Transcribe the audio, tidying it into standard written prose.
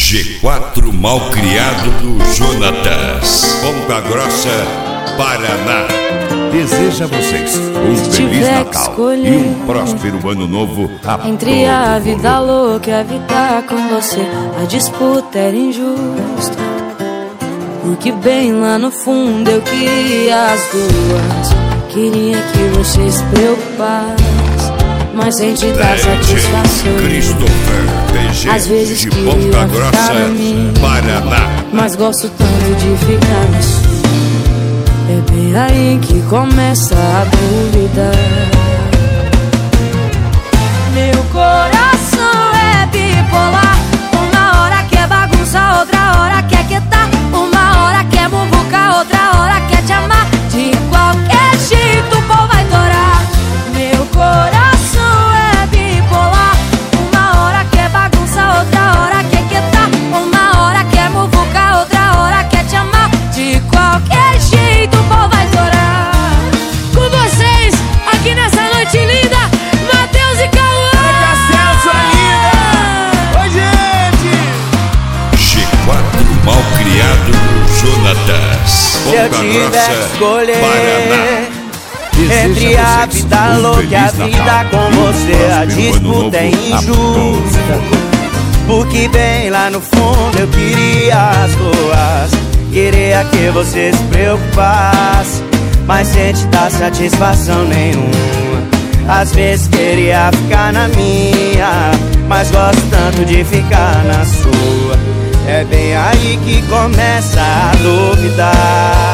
G4 Malcriado do Jonatas, Ponta Grossa, Paraná. Deseja a vocês um Feliz Natal e um próspero Ano Novo a entre a vida louca e a vida com você, a disputa era injusta, porque bem lá no fundo eu queria as duas. Queria que você se preocupasse, mas sem te dar satisfação. Às vezes queria ficar em mim, Paraná, mas gosto tanto de ficar na sua. É bem aí que começa a dúvida. Meu coração é bipolar. Uma hora quer bagunça, outra hora quer quietar. Uma hora quer muvuca, outra hora quer te amar. De qualquer jeito o pau vai torar. Meu coração é bipolar. Uma hora quer bagunça, outra hora quer quietar. Uma hora quer muvuca, outra hora quer te amar. De qualquer jeito o pau vai torar. Com vocês, aqui nessa noite linda, Matheus e Cauã. Oi, gente! G4 Malcriado do Jonatas, Se eu Ponta tiver que Grossa, escolher Paraná. entre a vida louca e a vida com você, a disputa é injusta, porque bem lá no fundo eu queria as duas. Queria que você se preocupasse, mas sem te dar satisfação nenhuma. Às vezes queria ficar na minha, mas gosto tanto de ficar na sua. É bem aí que começa a duvidar.